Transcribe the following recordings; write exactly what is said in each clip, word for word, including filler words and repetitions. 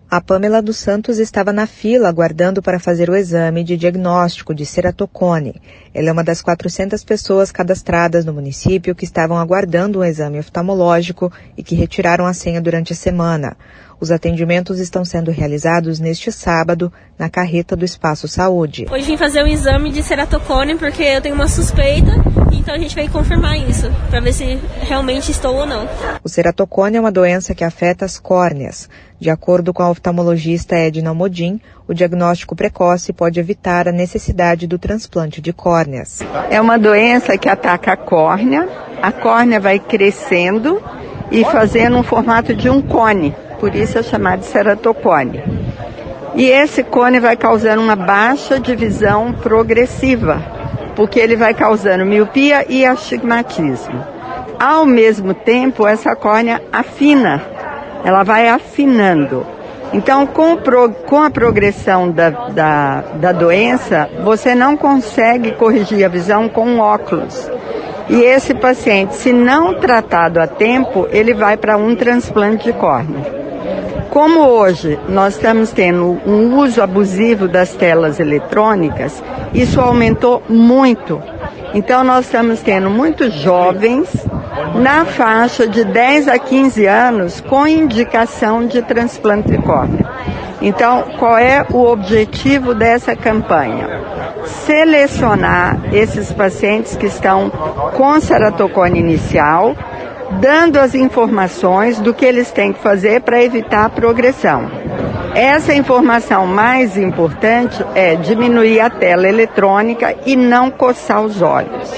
A Pamela dos Santos estava na fila aguardando para fazer o exame de diagnóstico de ceratocone. Ela é uma das quatrocentas pessoas cadastradas no município que estavam aguardando um exame oftalmológico e que retiraram a senha durante a semana. Os atendimentos estão sendo realizados neste sábado na carreta do Espaço Saúde. Hoje vim fazer o exame de ceratocone porque eu tenho uma suspeita, então a gente veio confirmar isso, para ver se realmente estou ou não. O ceratocone é uma doença que afeta as córneas. De acordo com a oftalmologista Edna Modim, o diagnóstico precoce pode evitar a necessidade do transplante de córneas. É uma doença que ataca a córnea, a córnea vai crescendo e fazendo um formato de um cone, por isso é chamado de ceratocone. E esse cone vai causando uma baixa de visão progressiva, porque ele vai causando miopia e astigmatismo. Ao mesmo tempo, essa córnea afina, ela vai afinando. Então, com, pro, com a progressão da, da, da doença, você não consegue corrigir a visão com óculos. E esse paciente, se não tratado a tempo, ele vai para um transplante de córnea. Como hoje nós estamos tendo um uso abusivo das telas eletrônicas, isso aumentou muito. Então nós estamos tendo muitos jovens na faixa de dez a quinze anos com indicação de transplante de córnea. Então, qual é o objetivo dessa campanha? Selecionar esses pacientes que estão com ceratocone inicial, dando as informações do que eles têm que fazer para evitar a progressão. Essa informação mais importante é diminuir a tela eletrônica e não coçar os olhos.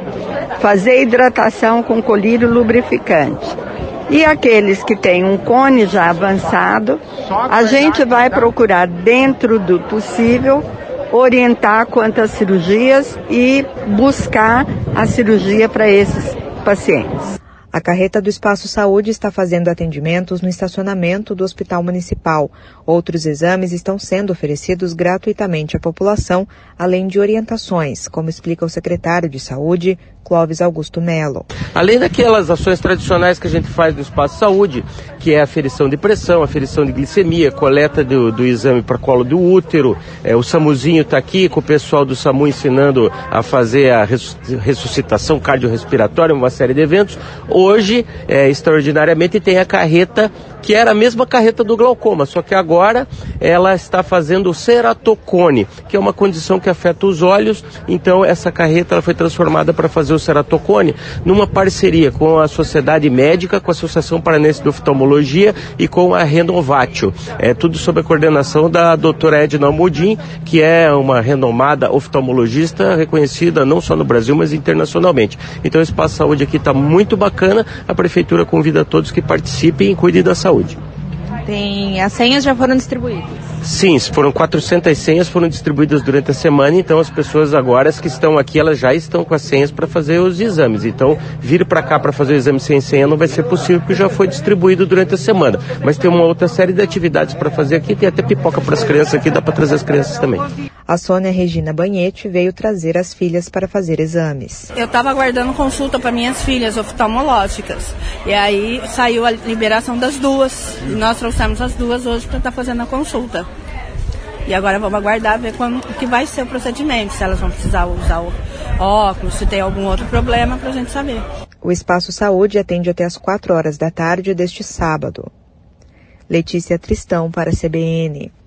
Fazer hidratação com colírio lubrificante. E aqueles que têm um cone já avançado, a gente vai procurar, dentro do possível, orientar quanto às cirurgias e buscar a cirurgia para esses pacientes. A carreta do Espaço Saúde está fazendo atendimentos no estacionamento do Hospital Municipal. Outros exames estão sendo oferecidos gratuitamente à população, além de orientações, como explica o secretário de Saúde, Clóvis Augusto Melo. Além daquelas ações tradicionais que a gente faz no Espaço Saúde, que é a aferição de pressão, a aferição de glicemia, coleta do, do exame para colo do útero, é, o SAMUzinho está aqui com o pessoal do SAMU ensinando a fazer a ressuscitação cardiorrespiratória, uma série de eventos. Hoje, é, extraordinariamente, tem a carreta, que era a mesma carreta do glaucoma, só que agora ela está fazendo o ceratocone, que é uma condição que afeta os olhos. Então essa carreta ela foi transformada para fazer o ceratocone numa parceria com a Sociedade Médica, com a Associação Paranense de Oftalmologia e com a Renovatio. É tudo sob a coordenação da doutora Edna Modim, que é uma renomada oftalmologista reconhecida não só no Brasil, mas internacionalmente. Então o Espaço Saúde aqui está muito bacana, a Prefeitura convida a todos que participem e cuidem da saúde. Tem, as senhas já foram distribuídas? Sim, foram quatrocentas senhas, foram distribuídas durante a semana, então as pessoas agora as que estão aqui, elas já estão com as senhas para fazer os exames. Então, vir para cá para fazer o exame sem senha não vai ser possível, porque já foi distribuído durante a semana. Mas tem uma outra série de atividades para fazer aqui, tem até pipoca para as crianças aqui, dá para trazer as crianças também. A Sônia Regina Banhete veio trazer as filhas para fazer exames. Eu estava aguardando consulta para minhas filhas oftalmológicas. E aí saiu a liberação das duas. E nós trouxemos as duas hoje para estar fazendo a consulta. E agora vamos aguardar, ver como que vai ser o procedimento, se elas vão precisar usar o óculos, se tem algum outro problema, para a gente saber. O Espaço Saúde atende até às quatro horas da tarde deste sábado. Letícia Tristão para a C B N.